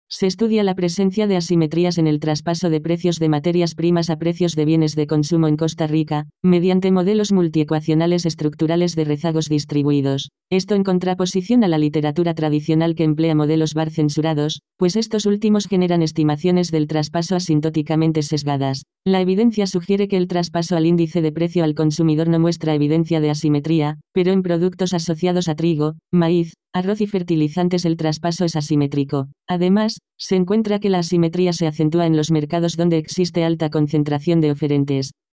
Se estudia la presencia de asimetrías en el traspaso de precios de materias primas a precios de bienes de consumo en Costa Rica, mediante modelos multiecuacionales estructurales de rezagos distribuidos. Esto en contraposición a la literatura tradicional que emplea modelos Bar censurados, pues estos últimos generan estimaciones del traspaso asintóticamente sesgadas. La evidencia sugiere que el traspaso al índice de precio al consumidor no muestra evidencia de asimetría, pero en productos asociados a trigo, maíz, arroz y fertilizantes el traspaso es asimétrico. Además, se encuentra que la asimetría se acentúa en los mercados donde existe alta concentración de oferentes.